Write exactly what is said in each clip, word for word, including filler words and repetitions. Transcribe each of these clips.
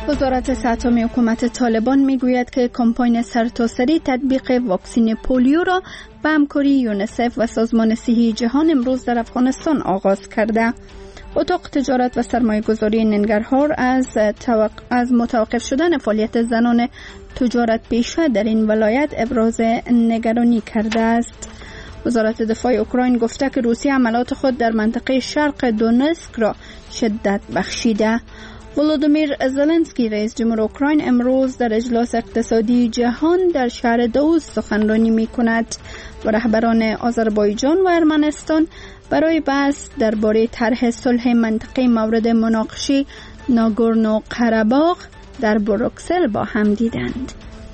وزارت صحت عامه حکومت طالبان میگوید که کمپاین سرتاسری تطبیق واکسن پولیو را به همکاری یونیسف و سازمان صحی جهان امروز در افغانستان آغاز کرده. اتاق تجارت و سرمایه‌گذاری ننگرهار از توق... از متوقف شدن فعالیت زنان تجارت پیشه در این ولایت ابراز نگرانی کرده است. وزارت دفاع اوکراین گفته که روسیه عملات خود در منطقه شرق دونتسک را شدت بخشیده. ولودیمیر زلنسکی رئیس جمهور اوکراین امروز در اجلاس اقتصادی جهان در شهر دوز سخنرانی می کند و رهبران آذربایجان و ارمنستان برای بحث درباره طرح صلح منطقه مورد مناقشه ناگورنو قره‌باغ در بروکسل با هم دیدند.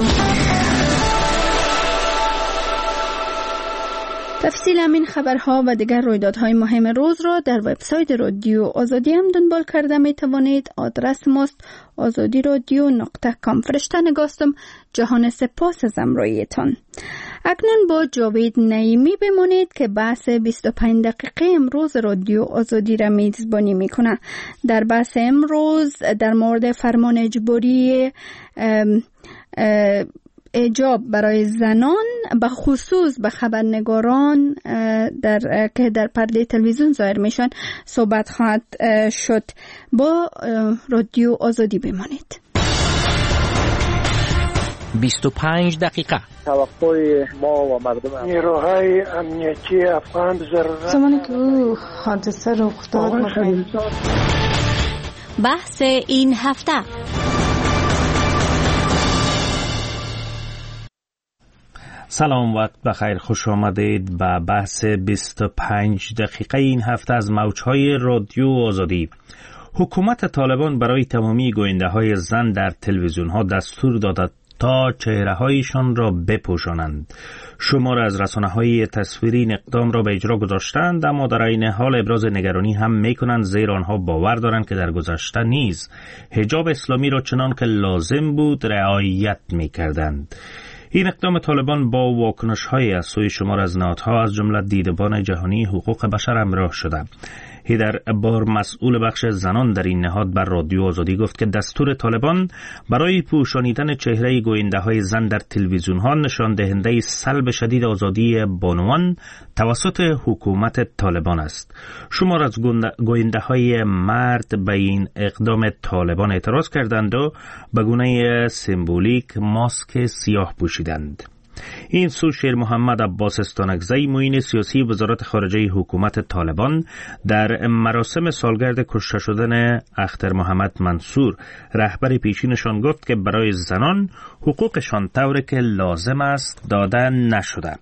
تفصیل همین خبرها و دیگر رویدادهای مهم روز را در وبسایت رادیو آزادی هم دنبال کرده می توانید. آدرس ماست آزادی رادیو نقطه کام. فرشته نگاستم. جهان سپاس از همراهیتان. اکنون با جاوید نعیمی بمانید که بحث بیست و پنج دقیقه امروز رادیو آزادی را میزبانی میکنه. در بحث امروز در مورد فرمان اجباری حجاب برای زنان به خصوص به خبرنگاران در که در پرده تلویزیون ظاهر میشن صحبت خواهد شد. با رادیو آزادی بمانید. بیست و پنج دقیقه. توقع ما و مردم نیروهای امنیتی افغان ضرورت زمانی که او حادثه رخ داد. بحث این هفته. سلام، وقت بخیر، خوش آمدید به بحث بیست و پنج دقیقه این هفته از موجهای رادیو آزادی. حکومت طالبان برای تمامی گوینده‌های زن در تلویزیون‌ها دستور داده تا چهره‌هایشان را بپوشانند. شمار از رسانه‌های تصویری این اقدام را به اجرا گذاشتند، اما در عین حال ابراز نگرانی هم می‌کنند، زیرا آنها باور دارند که در گذشته نیز حجاب اسلامی را چنان که لازم بود رعایت می‌کردند. این اقدام طالبان با واکنش‌های از سوی شمار از نهادها از جمله دیدبان جهانی حقوق بشر همراه شده. هیدر بار مسئول بخش زنان در این نهاد بر رادیو آزادی گفت که دستور طالبان برای پوشانیدن چهره گوینده‌های زن در تلویزیون‌ها نشان دهنده سلب شدید آزادی بانوان توسط حکومت طالبان است. شمار از گوینده‌های مرد به این اقدام طالبان اعتراض کردند و به گونه سمبولیک ماسک سیاه پوشیدند. این سو شیر محمد عباس استانکزی معین سیاسی وزارت خارجه حکومت طالبان در مراسم سالگرد کشته شدن اختر محمد منصور رهبر پیشینشان گفت که برای زنان حقوقشان طوری که لازم است داده نشده.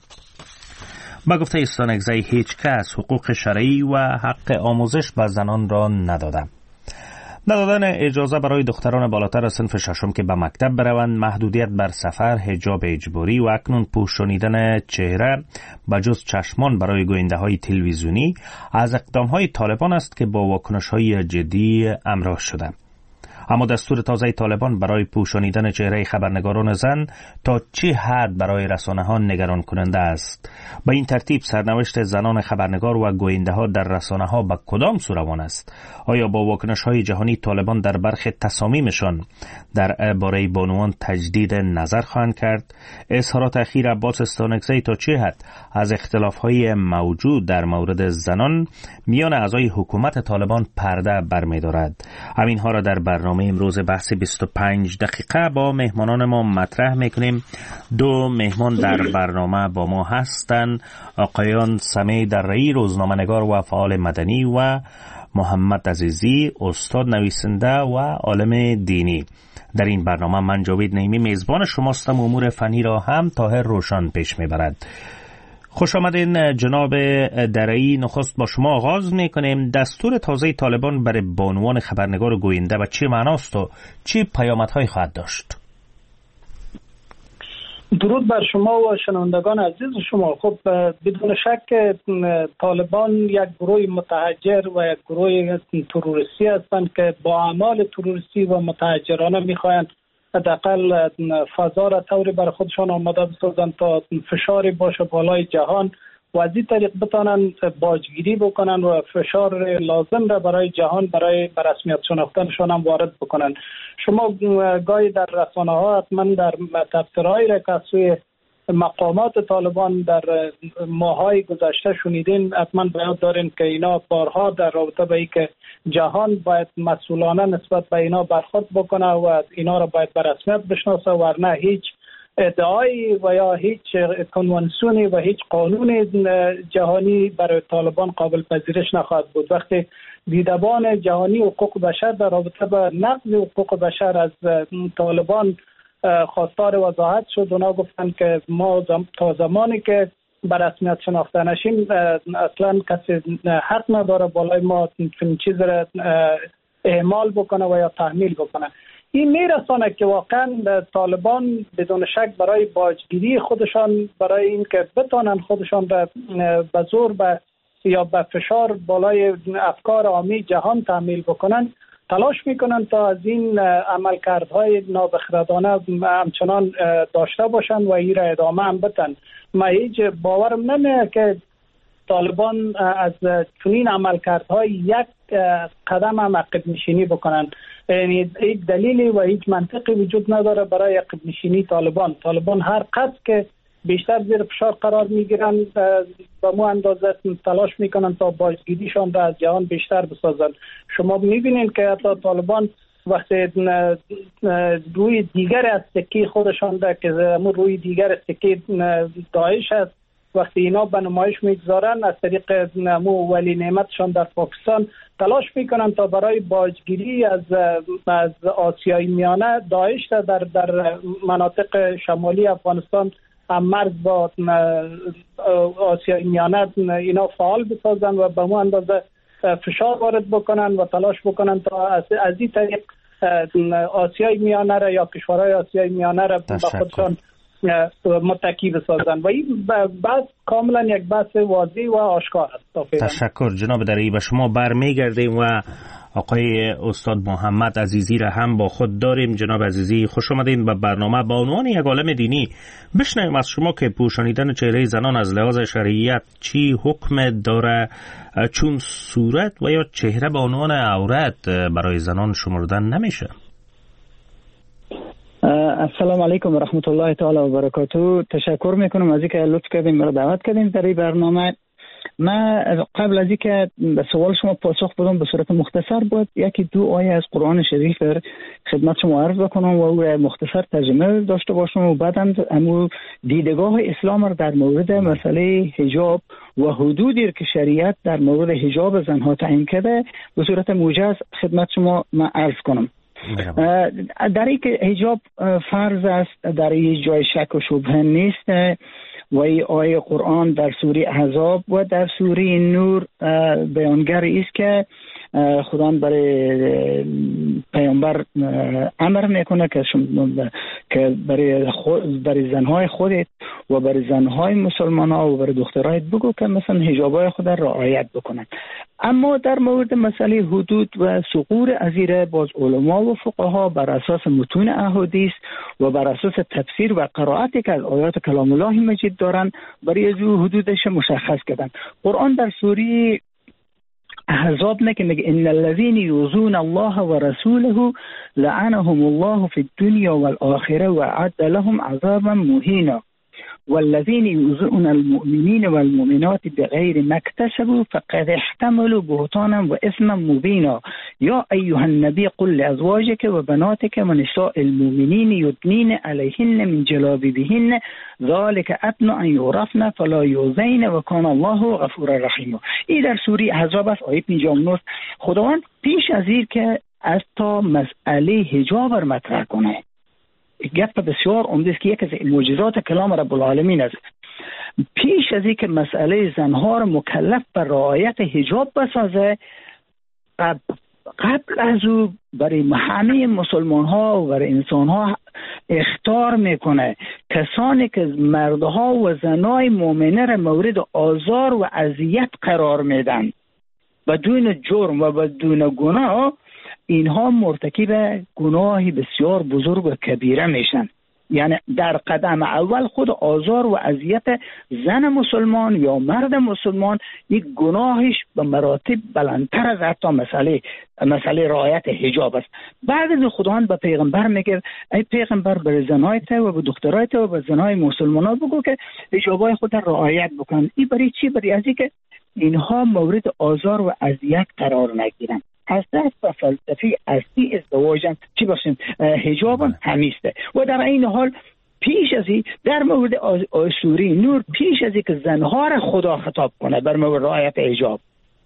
با گفته استانکزی هیچ کس حقوق شرعی و حق آموزش به زنان را نداده. ندادن اجازه برای دختران بالاتر از صنف ششم که به مکتب بروند، محدودیت بر سفر، حجاب اجباری و اکنون پوشانیدن چهره به جز چشمان برای گوینده‌های تلویزیونی از اقدام‌های طالبان است که با واکنش‌های جدی همراه شده. اما دستور تازه طالبان برای پوشانیدن چهره خبرنگاران زن تا چه حد برای رسانه‌ها نگران کننده است؟ به این ترتیب سرنوشت زنان خبرنگار و گوینده‌ها در رسانه‌ها به کدام سو روان است؟ آیا با واکنش‌های جهانی طالبان در برخی تصامیمشان در باره بانوان تجدید نظر خواهند کرد؟ اظهارات اخیر عباس استانکزی تا چه حد از اختلاف‌های موجود در مورد زنان میان اعضای حکومت طالبان پرده برمی‌دارد؟ همین‌ها را در برنامه امروز بحث بیست و پنج دقیقه با مهمانان ما مطرح میکنیم. دو مهمان در برنامه با ما هستند، آقایان سمی درایی روزنامه‌نگار و فعال مدنی و محمد عزیزی استاد نویسنده و عالم دینی. در این برنامه من جاوید نعیمی میزبان شماستم. امور فنی را هم طاهر روشن پیش میبرد. خوش آمدین جناب درایی. نخست با شما آغاز میکنیم. دستور تازه طالبان برای بانوان خبرنگار و گوینده و چه معناست و چه پیامدهایی خواهد داشت؟ درود بر شما و شنوندگان عزیز شما. خب بدون شک طالبان یک گروه متحجر و یک گروه تروریستی هستند که با اعمال تروریستی و متحجرانه میخواهند حداقل فضا را طوری بر خودشان آماده بسازند تا فشاری باشه بالای جهان و از این طریق بتانن باجگیری بکنن و فشار لازم را برای جهان برای برسمیت شناختنشان هم وارد بکنن. شما گاهی در رسانه ها حتما در تبصره‌هایی را که سوی مقامات طالبان در ماهای گذشته شنیدین، حتما بیان دارین که اینا بارها در رابطه با این که جهان باید مسئولانه نسبت به اینا برخورد بکنه و اینا را باید به رسمیت بشناسه، ورنه هیچ ادعایی و یا هیچ کنوانسیونی و هیچ قانون جهانی برای طالبان قابل پذیرش نخواهد بود. وقتی دیدبان جهانی حقوق بشر در رابطه با نقض حقوق بشر از طالبان خواستار وضاحت شد، اونا گفتن که ما تا زمانی که به رسمیت شناخته نشیم اصلا کسی حق نداره بالای ما چیز را اعمال بکنه و یا تحمیل بکنه. این میرسانه که واقعا طالبان بدون شک برای باجگیری خودشان، برای اینکه بتانن خودشان را به زور به یا به فشار بالای افکار عامی جهان تحمیل بکنن، تلاش میکنن تا از این عملکردهای نابخردانه همچنان داشته باشن و این را ادامه هم بدن. من هیچ باورم نمیاد که طالبان از چنین عملکردهای یک قدم هم عقب نشینی بکنن. یعنی هیچ دلیلی و هیچ منطقی وجود نداره برای عقب نشینی طالبان. طالبان هر قدر که بیشتر زیر فشار قرار میگیرن به مو اندازه تلاش میکنن تا باجگیریشان را از جهان بیشتر بسازن. شما میبینید که حتی طالبان وقتی روی دیگر از سکه خودشان ده که روی دیگر سکه داعش است، وقتی اینا به نمایش میگذارن از طریق نمو ولی نعمتشان در پاکستان تلاش میکنن تا برای باجگیری از از آسیای میانه داعش در در مناطق شمالی افغانستان هم مرز با آسیای میانه اینا فعال بسازن و به مو اندازه فشار وارد بکنن و تلاش بکنن تا از, از این طریق آسیای میانه را یا کشورهای آسیای میانه را به خودشان متکی بسازن و این بحث کاملا یک بحث واضح و آشکار است. تشکر جناب دری. و شما برمیگردیم و آقای استاد محمد عزیزی را هم با خود داریم. جناب عزیزی خوش آمدین به برنامه. با عنوان یک عالم دینی بشنویم از شما که پوشانیدن چهره زنان از لحاظ شرعیت چی حکم داره، چون صورت و یا چهره به عنوان عورت برای زنان شمردن نمیشه. السلام علیکم و رحمت الله تعالی و برکاته. تشکر میکنم از اینکه لطف کردین مرا دعوت کردین در این برنامه. من قبل از اینکه به سوال شما پاسخ بدم به صورت مختصر بود یکی دو آیه از قرآن شریف در خدمت شما عرض بکنم و او مختصر ترجمه داشته باشم و بعدم امو دیدگاه اسلام را در مورد مسئله حجاب و حدودی که شریعت در مورد حجاب زنها تعیین کرده به صورت موجز خدمت شما من عرض کنم. در این که حجاب فرض است در این جای شک و شبهه نیست و این آیه قرآن در سوره احزاب و در سوره نور بیانگر است که خدا برای پیامبر امر میکنه که که برای خود برای زنهای خودت و برای زنهای مسلمان ها و برای دخترایت بگو که مثلا حجابای خود را رعایت بکنن. اما در مورد مسئله حدود و ثغور ازیره باز علما و فقها بر اساس متون احادیث و بر اساس تفسیر و قرائتی که از آیات کلام الله مجید دارن برای از حدودش مشخص کردن. قرآن در سوره احزاب میگه میگه ان الذين يؤذون الله ورسوله لعنهم الله في الدنيا والآخرة وأعد لهم عذابا مهينا والذين يؤذون المؤمنين والمؤمنات بغير ما اكتسبوا فقد احتملوا بهتانا وإثما مبينا يا أيها النبي قل لأزواجك وبناتك ونساء المؤمنين يدنين عليهن من جلابيبهن ذلك أدنى أن يعرفن فلا يؤذين وكان الله غفورا رحيما. این در سوره احزاب است آیه پنجاه و نه. خداوند پیش از این که از تا مسئله حجاب را مطرح کنه گپ بسیار عمده است که یک از معجزات کلام رب العالمین است. پیش از اینکه مسئله زنها را مکلف به رعایت حجاب بسازه قبل, قبل از او برای همه مسلمان ها و برای انسان ها اخطار میکنه کسانی که مردها و زنای مؤمنه را مورد آزار و اذیت قرار میدن بدون جرم و بدون گناه، اینها مرتکب گناهی بسیار بزرگ و کبیره میشن. یعنی در قدم اول خود آزار و اذیت زن مسلمان یا مرد مسلمان یک گناهش به مراتب بلندتر از حتی مسئله مسئله رعایت حجاب است. بعد از خداوند به پیغمبر میگه ای پیغمبر بر زنهای تو و به دخترای تو و به زنهای مسلمان‌ها بگو که حجابای خود را رعایت بکنن. این برای چی؟ برای از اینکه اینها مورد آزار و اذیت قرار نگیرن. از طرف فلسفی اصلی ازدواجم چی باشیم حجاب همیسته و در این حال پیش از این در مورد سوره نور پیش از این که زنها را خدا خطاب کنه بر مورد رعایت حجاب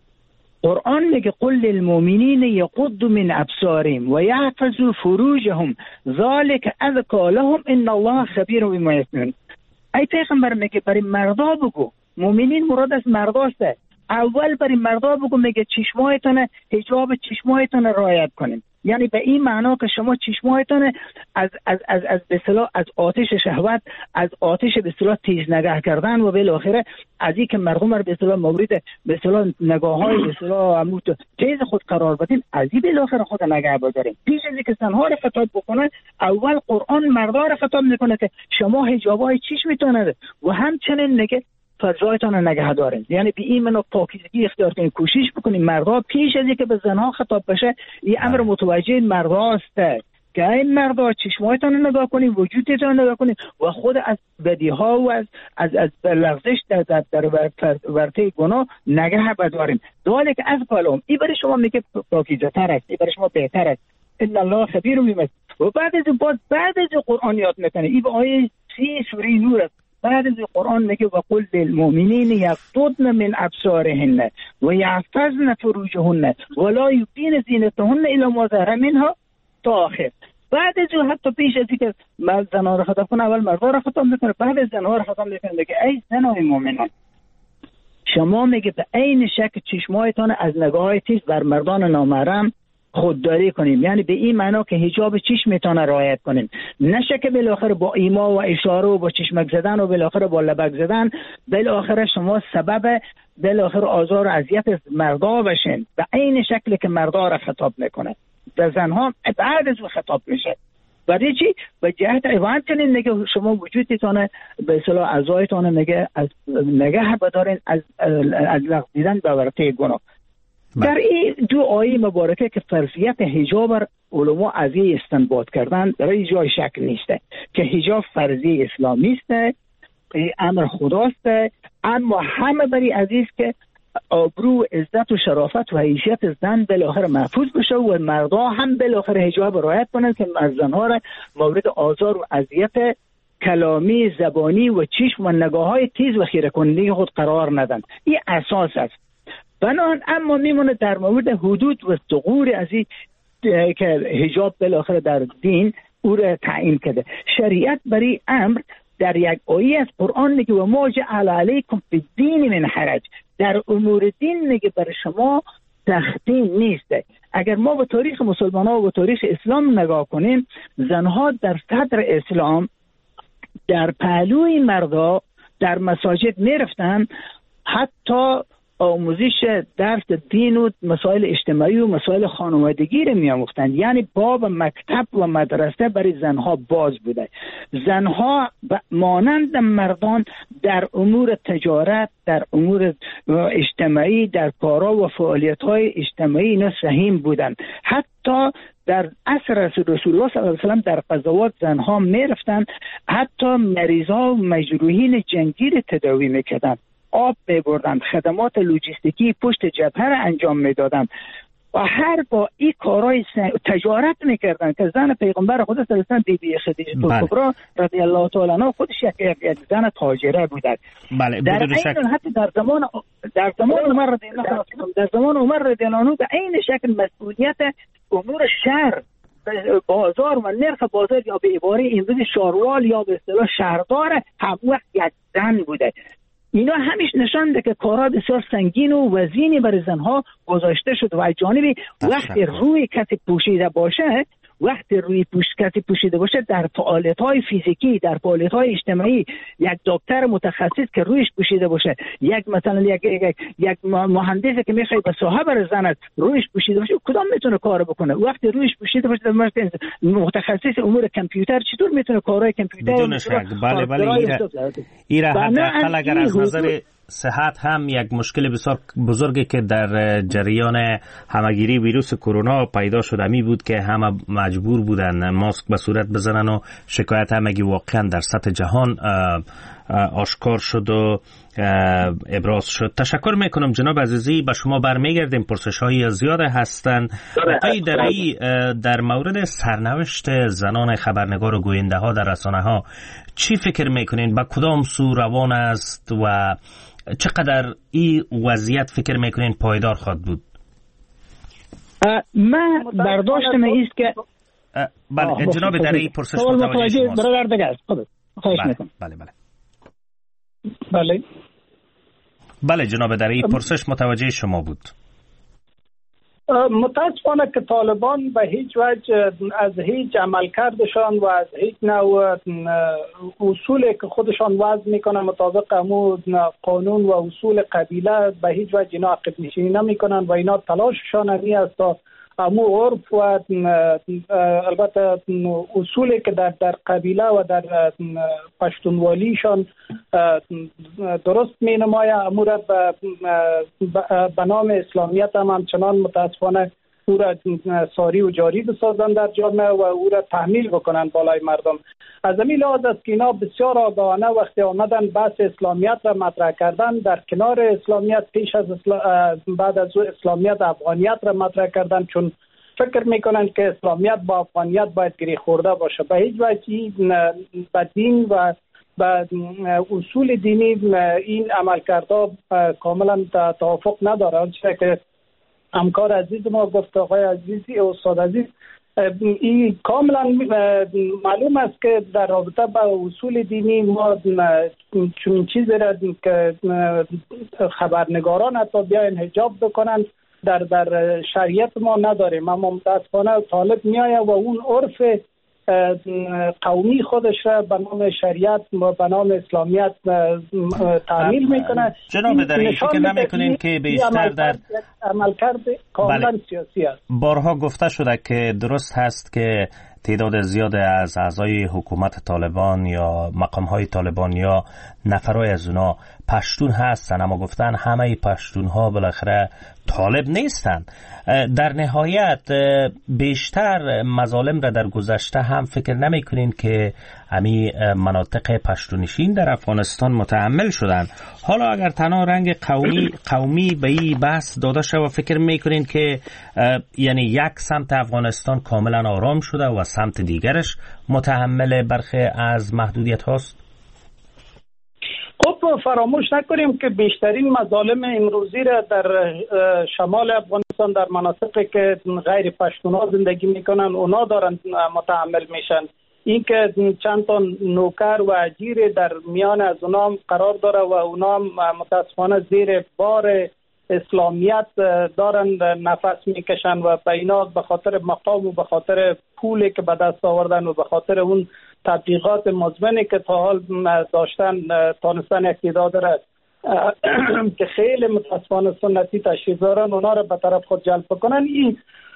قرآن میگه قل للمؤمنین یغضوا من ابصارهم و یحفظوا فروجهم ذلک ازکی لهم ان الله خبیر بما یصنعون. ای پیغمبر میگه برای مردا بگو، مؤمنین مراد از مرداست، اول برای مردا بگو میگه چشمایتون حجاب چشمایتون رعایت کنین. یعنی به این معنا که شما چشمایتون از از از از به اصطلاح از آتش شهوت، از آتش به اصطلاح تیز نگاه کردن و بالاخره از این که مردم رو به اصطلاح مورد به اصطلاح نگاه‌های به اصطلاح عمود تیز خود قرار بدین، از این بالاخره خود نگاه بدارین. پیش از اینکه زنها رو خطاب بکنه اول قرآن مردا رو خطاب میکنه که شما حجابای چشمتون و همچنین میگه فرجایتان نگه دارین. یعنی به این منو پاکیزگی اختیار کنین، کوشش بکنین مردا پیش از اینکه به زنها خطاب بشه این امر متوجه مردا است که این مردا چشمایتان نگاه کنین، وجودتان نگاه کنین و خود از بدیها و از از از لغزش در در, در ورطه گناه نگه بدارین. داله که از کلام این برای شما میگه پاکیزه تر است، این برای شما بهتر است. ان الله خبیر بما و بعد از بعد بعد از قرآن یاد میکنه. این به آیه سی سوره نور است. بعد از قرآن میگه و قل للمؤمنین یغضضن من ابصارهن و یحفظن فروجهن ولا یبدین زینتهن الا ما ظهر منها تا آخر. بعد از حتی پیش از اینکه مرد زنها را خطاب کنه اول مردا را خطاب میکنه، بعد از زنها را خطاب میکنه میگه ای زنای مؤمنان شما میگه به عین شک چشمایتان از نگاه تیز بر مردان نامحرم خودداری کنیم. یعنی به این معنا که حجاب چشمتان رعایت کنیم، نشه که بالاخره با ایما و اشاره و با چشمک زدن و بالاخره با لبک زدن بالاخره شما سبب بالاخره آزار و اذیت مردا بشین. به عین شکلی که مردا را خطاب میکنه و زنها بعد از خطاب میشه. برای چی؟ به جهت ایوان کنین نگه شما وجودتان به اصطلاح اعضایتان نگه از نگه بدارین از از لغزیدن به ورطه گناه. در این دو آیه مبارکه که فرضیت حجاب علما از این استنباط کردن برای جای شک نیسته که حجاب فرضی اسلامی است، امر خداست، اما همه بری عزیز که آبرو عزت و شرافت و حیثیت زن بالاخره محفوظ بشه و مردا هم بالاخره حجاب رعایت کنند که زنها را مورد آزار و اذیت کلامی، زبانی و چشم و نگاه‌های تیز و خیره کننده خود قرار ندن. این اساس است. بنان اما میمونه در مورد حدود و ثغور از این که حجاب بالاخره در دین او را تعیین کرده. شریعت برای امر در یک آیه از قرآن میگه و ما جعل علیکم فی الدین من حرج، در امور دین میگه برای شما سختی نیست. اگر ما به تاریخ مسلمان ها و به تاریخ اسلام نگاه کنیم، زنها در صدر اسلام در پهلوی مردا در مساجد میرفتن، حتی آموزش درس دین و مسائل اجتماعی و مسائل خانوادگی رو می‌آموختند. یعنی باب مکتب و مدرسه برای زنها باز بوده. زنها مانند مردان در امور تجارت، در امور اجتماعی، در کارا و فعالیت‌های اجتماعی اینا سهیم بودند. حتی در عصر رسول الله صلی الله علیه و سلم در غزوات زنها می‌رفتند، حتی مریضا و مجروحین جنگی رو تداوی می‌کردند، آب می‌بردند، خدمات لوجستیکی پشت جبهه را انجام می‌دادند و هر با این کارهای تجارت می‌کردند که زن پیغمبر خدا صلی الله علیه و سلم بی بی خدیجه کبرا رضی الله تعالی عنها خودش یک زن تاجره بودند. بله، در این حتی در زمان در زمان عمر رضی الله عنه در زمان عمر رضی الله عنه به عین شکل مسئولیت امور شهر، بازار و نرخ بازار یا به عباره امروز شاروال یا به اصطلاح شهردار هم وقت یک زن بوده. اینا همیش نشان ده که کارا بسیار سنگین و وزینی برای زنها گذاشته شد و جانبی وقتی روی کسی پوشیده باشه وقتی روی پوشکتی پوشیده باشه در فعالیت‌های فیزیکی، در فعالیت‌های اجتماعی، یک دکتر متخصص که رویش پوشیده باشه، یک مثلا یک یک, یک مهندسی که میخواد به ساحه برساند رویش پوشیده باشه، کدام میتونه کار بکنه؟ وقتی رویش پوشیده باشه مثلا متخصص امور کامپیوتر چطور میتونه کارهای کامپیوتر بدون شک؟ بله بله ایره حداقل اگر از نظر صحت هم یک مشکل بسیار بزرگی که در جریان همگیری ویروس کرونا پیدا شده می بود که همه مجبور بودن ماسک به صورت بزنن و شکایت همگی واقعا در سطح جهان آشکار شد و ابراز شد. تشکر میکنم جناب عزیزی. به شما برمیگردیم، پرسش های زیاد هستن. آقای درعی، در مورد سرنوشت زنان خبرنگار و گوینده ها در رسانه ها چی فکر میکنین؟ به کدام سو روان است و چقدر این وضعیت فکر میکنین پایدار خواهد بود؟ من برداشتم ایست که بله جناب درعی پرسش متوجه شماست. برادر دیگه است. خواهش میکنم. بله بله بله بله جناب درعی پرسش متوجه شما بود. متاسفانه که طالبان به هیچ وجه از هیچ عملکردشان و از هیچ نوع اصولی که خودشان وضع میکنن مطابق امو قانون و اصول قبیله به هیچ وجه اینا عقب نشینی نمیکنن و اینا تلاششان همی است تا امو عرف و البته اصولی که در در قبیله و در پشتونوالیشان درست می نماید امو را به نام اسلامیت هم همچنان متاسفانه او را ساری و جاری بسازن در جامعه و او را تحمیل بکنن بالای مردم. از همین لحاظ است که اینا بسیار آگاهانه وقتی آمدن بحث اسلامیت را مطرح کردن، در کنار اسلامیت پیش از اسلام بعد از او اسلامیت افغانیت را مطرح کردن، چون فکر میکنن که اسلامیت با افغانیت باید گره خورده باشه. به هیچ وجه به دین و به اصول دینی این عملکردها کاملا توافق نداره. چرا که همکار عزیز ما گفت، آقای عزیزی استاد عزیز، این کاملا معلوم است که در رابطه با اصول دینی ما چون چیزی را که خبرنگاران حتی بیاین حجاب بکنن در در شریعت ما نداریم. اما متاسفانه طالب میآید و اون عرف قومی خودش را به نام شریعت و به نام اسلامیت تعمیل میکنه. جناب درعی فکر نمیکنین که بیشتر در عملکرد کاملا سیاسی است؟ بارها گفته شده که درست هست که تعداد زیاد از اعضای حکومت طالبان یا مقامهای طالبان یا نفرای از اونا پشتون هستن، اما گفتن همه پشتون ها بالاخره طالب نیستن. در نهایت بیشتر مظالم را در گذشته هم فکر نمی کنین که همی مناطق پشتونشین در افغانستان متحمل شدن؟ حالا اگر تنها رنگ قومی قومی به این بحث داده شد، فکر می کنین که یعنی یک سمت افغانستان کاملا آرام شده و سمت دیگرش متحمل برخی از محدودیت هاست؟ خب فراموش نکنیم که بیشترین مظالم امروزی را در شمال افغانستان در مناطقی که غیر پشتونا زندگی میکنن اونا دارن متحمل میشن. این که چند تا نوکر و اجیر در میان از اونا قرار داره و اونا متاسفانه زیر بار اسلامیت دارن نفس میکشن و به اینا به خاطر مقام و به خاطر پولی که به دست آوردن و به خاطر اون تبلیغات مزمنی که تا حال داشتن تانستن اقتدار دارد که خیلی متاسفانه سنتی تشریف دارن اونا رو به طرف خود جلب کنن. این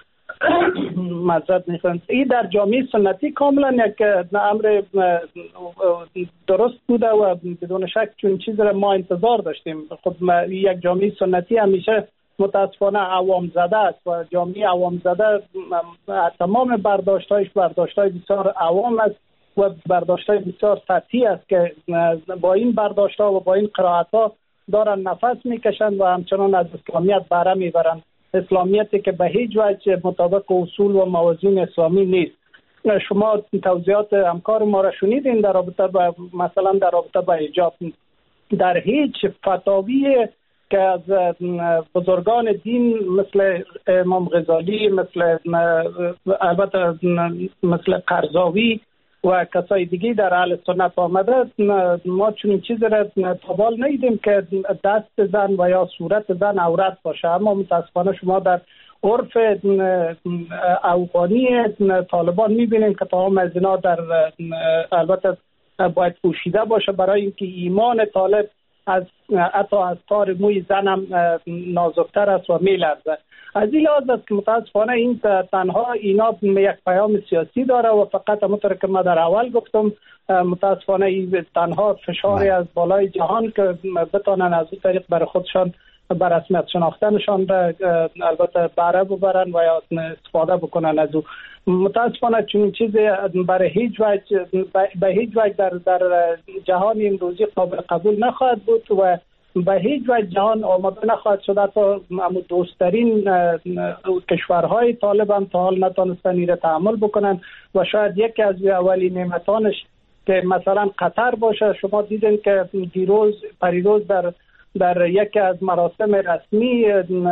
مذرد نیستن. این در جامعه سنتی کاملا یک امر درست بوده و بدون شک چون چیز را ما انتظار داشتیم. خب یک جامعه سنتی همیشه متاسفانه عوام زده است و جامعه عوام زده تمام برداشت‌هایش برداشت‌های بسیار عوام است و برداشت‌های بسیار سطحی است که با این برداشت‌ها و با این قرائت‌ها دارن نفس میکشن و همچنان از اسلامیت بهره میبرن. اسلامیتی که به هیچ وجه مطابق اصول و موازین اسلامی نیست. شما توضیحات همکار ما را شنیدین در رابطه با مثلا در رابطه با حجاب. در هیچ فتاوی که از بزرگان دین مثل امام غزالی، مثل البته مثل قرضاوی و کسای دیگه در اهل سنت آمده، ما چنین چیزی را تابال ندیدیم که دست زن و یا صورت زن عورت باشه. اما متاسفانه شما در عرف افغانی طالبان میبینیم که تمام از اینا در البته باید پوشیده باشه برای اینکه ایمان طالب از حتی از تار موی زنم نازکتر است و میلرزه. از این لحاظ است که متاسفانه این تنها اینا یک پیام سیاسی داره و فقط همونطور که ما در اول گفتم متاسفانه این تنها فشاری از بالای جهان که بتانن از این طریق برای خودشان بر رسمیت شناختنشان البته بهره ببرن و یا استفاده بکنن از او. متاسفانه چون چیزی برای هیچ وجه به هیچ وجه در در جهان امروزی قابل قبول نخواهد بود و به هیچ وجه جهان آماده نخواهد شد تا دوسترین کشورهای طالب هم تا حال نتانستن این تحمل بکنن و شاید یکی از اولین نعمتانش که مثلا قطر باشه. شما دیدین که دیروز پریروز در در یکی از مراسم رسمی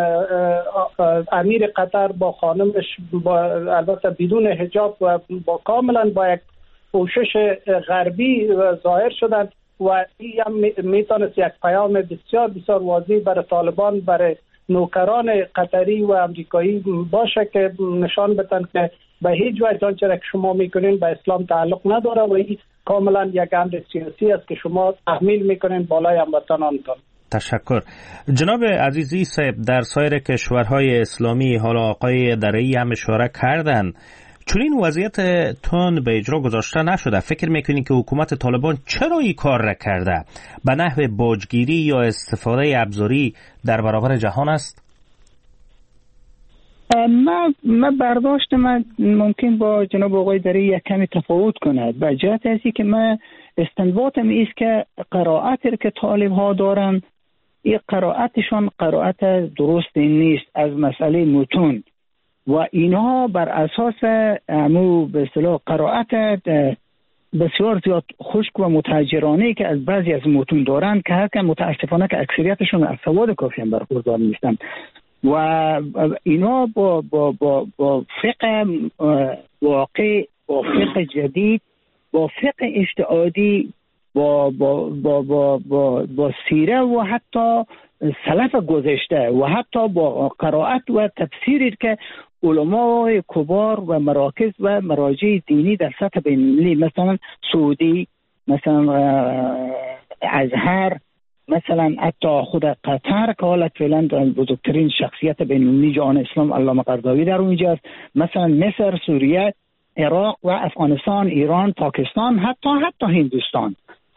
امیر قطر با خانمش با البته بدون حجاب و با کاملا با یک پوشش غربی ظاهر شدند و این هم میتونست یک پیام بسیار بسیار واضح برای طالبان، برای نوکران قطری و امریکایی باشه که نشان بدن که به هیچ وجه آنچه که شما میکنین به اسلام تعلق نداره و این کاملا یک امر سیاسی است که شما تحمیل میکنین بالای هموطنانتان. تشکر. جناب عزیزی صاحب، در سایر کشورهای اسلامی حالا آقای درعی هم اشاره کردن چون این وضعیت تون به اجرا گذاشته نشده. فکر میکنین که حکومت طالبان چرا این کار را کرده؟ به نحو باجگیری یا استفاده ابزاری در برابر جهان است؟ من من برداشت من ممکن با جناب آقای درعی یک کمی تفاوت کند به جهت ازی که من استنباطم ایست که قرائتی که طالب ها دارن این قرائتشان قرائت درست نیست از مسئله متون و اینها بر اساس امو به اصطلاح قرائت بسیار زیاد خشک و متحجرانه که از بعضی از متون دارن که هرکن متاسفانه که اکثریتشون از سواد کافی هم برخوردار نیستن و اینا با با با با فقه واقع، با فقه جدید، با فقه اجتهادی، با با با با با, با سیره و حتی سلف گذشته و حتی با قرائت و تفسیری که علمای کبار و مراکز و مراجع دینی در سطح بین‌المللی مثلا سعودی، مثلا ازهر، مثلا حتی خود قطر که حالت فعلا بزرگترین شخصیت بین‌المللی جهان اسلام علامه قرضاوی در اونجاست، مثلا مصر، سوریه، عراق و افغانستان، ایران، پاکستان، حتی حتی هندوستان.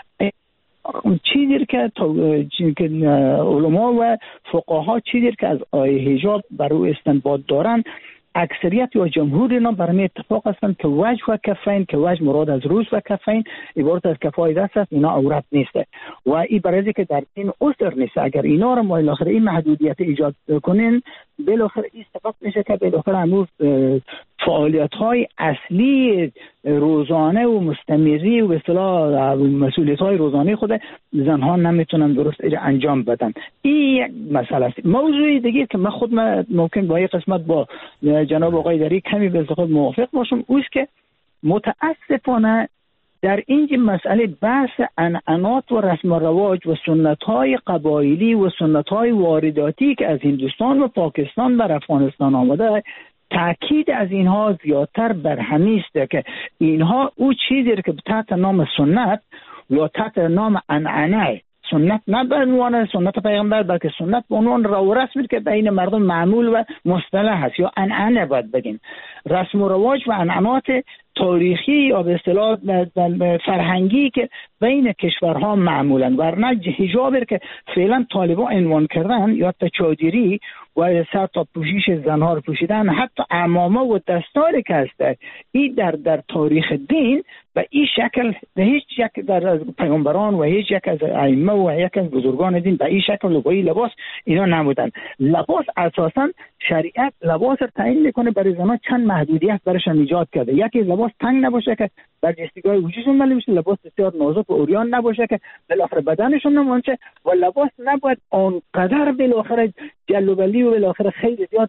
چیزی که که علما و فقها چیزی که از آیه حجاب برای استنباط دارن اکثریت یا جمهور اینا برای اتفاق هستند که وجه و کفین که وجه مراد از روز و کفین عبارت از کفای دست است، اینا عورت نیسته و این برای که در این اصر نیست. اگر اینا رو ما بالاخره این محدودیت ایجاد کنین بالاخره این سبب میشه که بالاخره امروز فعالیت های اصلی روزانه و مستمری و به اصطلاح مسئولیت های روزانه خود زنها نمیتونن درست انجام بدن. این یک مسئله است. موضوع دیگه که من خود من ممکن با این قسمت با جناب آقای درعی کمی به خود موافق باشم اوست که متاسفانه در این مسئله بحث عنعنات و رسم و رواج و سنت های قبایلی و سنت های وارداتی که از هندوستان و پاکستان و افغانستان آمده تأکید از اینها زیادتر بر همین است که اینها او چیزی که تحت نام سنت یا تحت نام عنعنه، سنت نه به عنوان سنت پیغمبر بلکه سنت به عنوان رو رسمی که بین مردم معمول و مصطلح هست یا عنعنه باید بگیم، رسم و رواج و عنعنات تاریخی یا به اصطلاح فرهنگی که بین کشورها معمولن. ورنه حجابی که فعلا طالبان عنوان کردن یا تچادری و سر تا پوشش زنها رو پوشیدن، حتی عمامه و دستاری که هست این در در تاریخ دین به این شکل به هیچ شکل در پیغمبران و هیچ یک از ائمه و یک از بزرگان دین به این شکل و با این لباس اینا نمودن. لباس اساسا شریعت لباس رو تعیین میکنه برای زنها چند محدودیت برایشان ایجاد کرده. یکی لباس لباس تنگ نباشه که برجستگی وجودشون معلوم بشه، لباس بسیار نازک و اوریان نباشه که بالاخره بدنشون نمونچه، و لباس نباید آنقدر بالاخره جلوبلی و بالاخره خیلی زیاد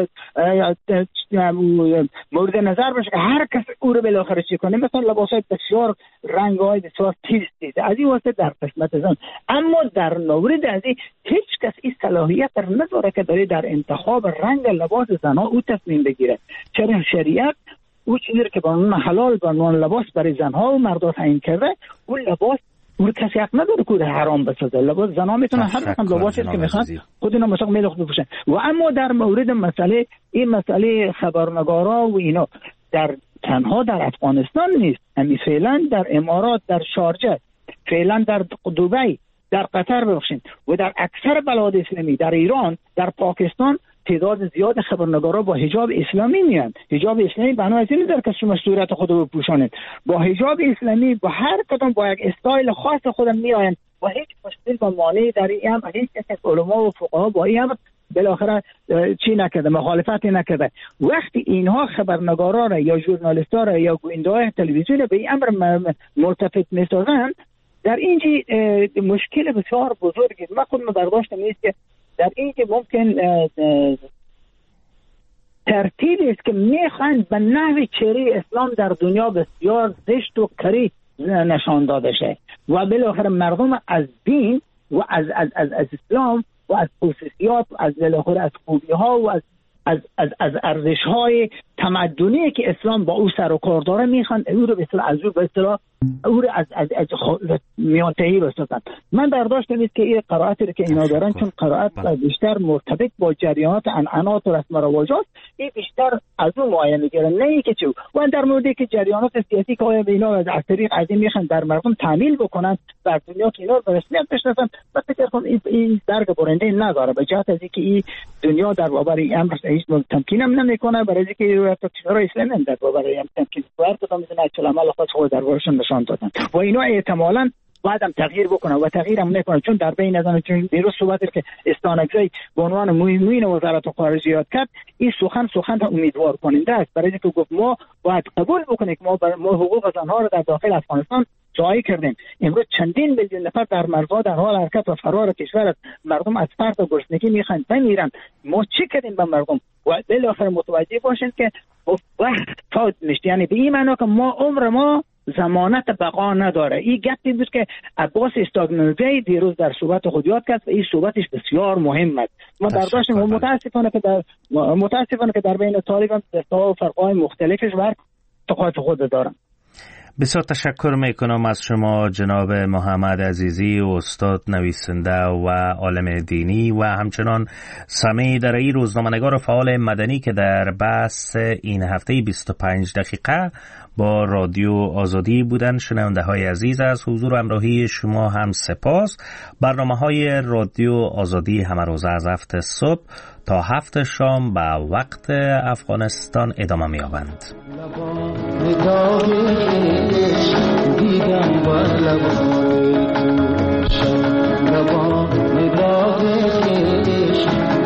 مورد نظر باشه که هر کس او رو بالاخره چی کنه. مثلا لباسای بسیار رنگ‌های بسیار تیز تیز از این واسه در قسمت زن، اما در مورد از این هیچ کس این صلاحیت رو نداره که داره در انتخاب رنگ لباس زنها او تصمیم بگیره، چرا شریعت او چیزی که با عنوان حلال با عنوان لباس برای زنها و مردها تعیین کرده، اون لباس اون کسی حق نداره که حرام بسازه. لباس زنها میتونن هر رقم لباسی که میخوان خود اینا مثلا میلخ بپوشن. و اما در مورد مسئله این مسئله خبرنگارا و اینا در تنها در افغانستان نیست، همین فعلا در امارات، در شارجه، فعلا در دبی، در قطر ببخشید و در اکثر بلاد اسلامی، در ایران، در پاکستان تعداد زیاد خبرنگارا با حجاب اسلامی میان. حجاب اسلامی بنا از این در که شما صورت خود رو بپوشانید، با حجاب اسلامی با هر کدوم با یک استایل خاص خودم میآیند و هیچ مشکل و مانعی در این هم هیچ کس علما و فقها با این هم بالاخره چی نکرده، مخالفتی نکرده. وقتی اینها خبرنگارا را یا ژورنالیستا را یا گوینده‌های تلویزیون به این امر مرتفع میسازند، در اینجا مشکل بسیار بزرگی ما خود برداشت نیست که در اینجا ممکن ترتیبی است که میخواهند به نحو چهره اسلام در دنیا بسیار زشت و کری نشان داده شه و بالاخره مردم از دین و از از از, از اسلام و از خصوصیات و از بالاخره از خوبی ها و از از از از ارزش های تمدنی که اسلام با او سر و کار داره میخوان او رو به اصطلاح از او به اصطلاح او رو از از از میانتهی بسازن. من برداشت نیست که این قرائتی رو که اینا دارن، چون قرائت بیشتر مرتبط با جریانات عنعنات و رسم و رواجات، این بیشتر از اون مایه میگیرن، نه اینکه چه. و در موردی که جریانات سیاسی که آیا اینا از طریق از این میخوان در مردم تعمیل بکنن در دنیا که اینا رو به رسمیت بشناسن، من فکر کنم این این درک برنده نداره، به جهت از اینکه این دنیا در برابر این امر هیچ تمکین هم نمیکنه، برای اینکه کشورهای اسلامی در برابر این تمکین فرض کدام میزنه چه عمل خاص خود در برابرشون نشان دادن و اینا احتمالاً بعدم تغییر بکنه و تغییر هم نکنه، چون در بین از آن چون دیروز صحبت که استانکزی به عنوان معین وزارت خارجیات کرد، این سخن سخن امیدوار کننده است، برای اینکه گفت ما باید قبول بکنیم که ما بر ما حقوق زنها رو در داخل افغانستان جای کردیم. امروز چندین میلیون نفر در مرزها در حال حرکت و فرار کشور است، مردم از فرط و گرسنگی میخوان بمیرن، ما چی کردیم به مردم؟ و بالاخره متوجه باشین که وقت فوت میشه، یعنی به این معنی که ما عمر ما ضمانت بقا نداره. این گپی بود که عباس استاگنرزی دیروز در صحبت خود یاد کرد و این صحبتش بسیار مهم است. ما برداشتیم و متاسفانه که در متاسفانه که در بین طالبان دست‌ها و فرق‌های مختلفش ور تقاطع خود دارن. بسیار تشکر میکنم از شما جناب محمد عزیزی، استاد نویسنده و عالم دینی و همچنان سمی درایی، روزنامه‌نگار فعال مدنی که در بحث این هفته بیست و پنج دقیقه با رادیو آزادی بودن. شنونده های عزیز از حضور و همراهی شما هم سپاس. برنامه های رادیو آزادی همه روزه از هفت صبح تا هفت شام به وقت افغانستان ادامه می یابند. دیدم